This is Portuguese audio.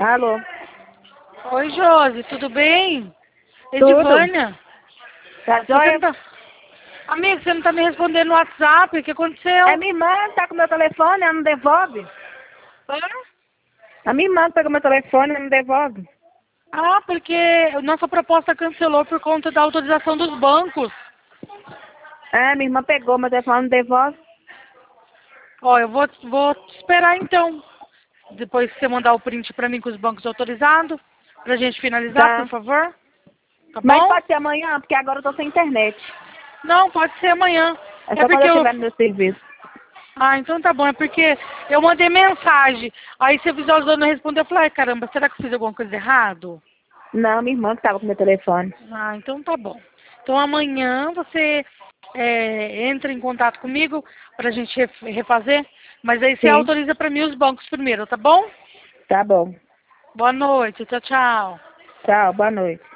Alô? Oi, Josi, tudo bem? Tudo. Edivânia. Tá Você joia? não tá... Amigo, você não tá me respondendo no WhatsApp, o que aconteceu? É minha irmã, tá com meu telefone, ela não devolve. Hã? A minha irmã pegou meu telefone, ela não devolve. Ah, porque nossa proposta cancelou por conta da autorização dos bancos. É, minha irmã pegou meu telefone, não devolve. Ó, eu vou te esperar então. Depois que você mandar o print pra mim com os bancos autorizados, pra gente finalizar, por Tá. favor. Tá Mas bom? pode ser amanhã, porque agora eu tô sem internet. Não, pode ser amanhã. É É só quando porque eu eu... estiver no meu serviço. Ah, então tá bom. É porque eu mandei mensagem. Aí você visualizou e não respondeu. Eu falei, ai, caramba, será que eu fiz alguma coisa errado? Não, minha irmã que tava com meu telefone. Ah, então tá bom. Então amanhã você entra em contato comigo pra gente refazer. Mas aí você Sim, autoriza pra mim os bancos primeiro, tá bom? tá bom. Boa noite. Tchau, tchau. Tchau, boa noite.